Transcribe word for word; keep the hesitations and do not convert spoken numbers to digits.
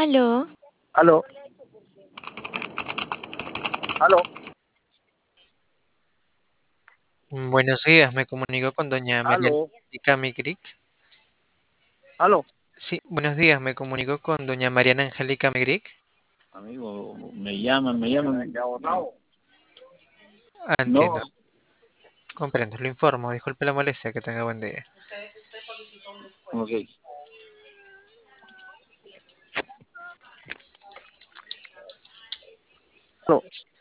Aló, Aló, aló, Mm, Buenos días, me comunico con doña Mariana aló, Angélica Migric. aló. Sí, buenos días, me comunico con doña Mariana Angélica Migric. Amigo, me llaman, me llaman. Ah, No, entiendo, comprendo, lo informo, disculpe la molestia, que tenga buen día. ok. Aló.